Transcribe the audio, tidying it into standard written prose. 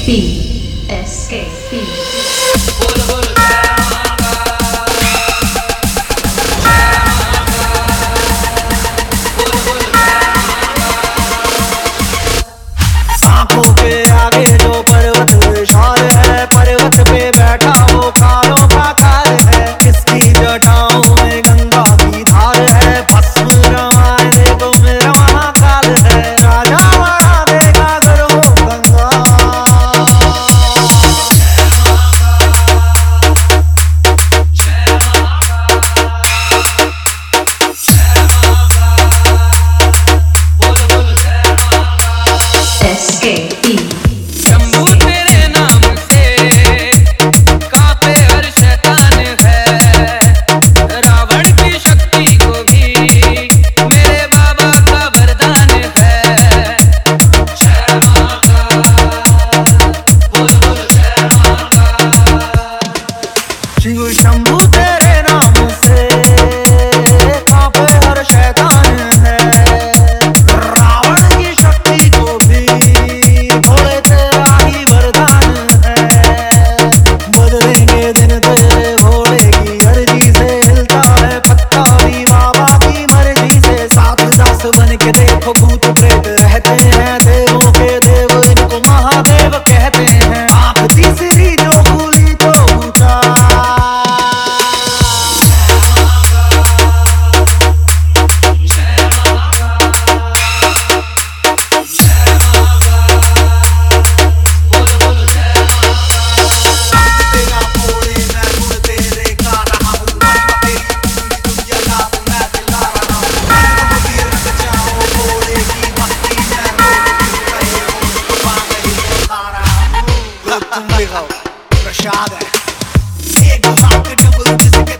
SKP आंखों के आगे जो पर्वत विशाल है, पर्वत पे बैठा वो कालों का काल है। किसकी जटाओं में गंगा की धार है, भस्म रमाए देखो मेरा महाकाल है। राजा बना देगा अगर हो गंगा, SKP शंभू तेरे नाम से कांपे हर शैतान है। रावण की शक्ति को भी मेरे बाबा का वरदान है। जय महाकाल, बोल बोल जय महाकाल। शिव शंभू तेरे नाम से कांपे हर शैतान है। रावण की शक्ति को भी भोले तेरा ही वरदान है। बदलेंगे दिन तेरे भोले की अर्जी से, हिलता है पत्ता भी बाबा की मर्जी से। सात दास बन के देखो भूत प्रेत रहते हैं, देवों के देव इनको महादेव कहते हैं। आँख तीसरी जो खुली तो ऊंचा, प्रसाद है एक हाथ डबल जिसके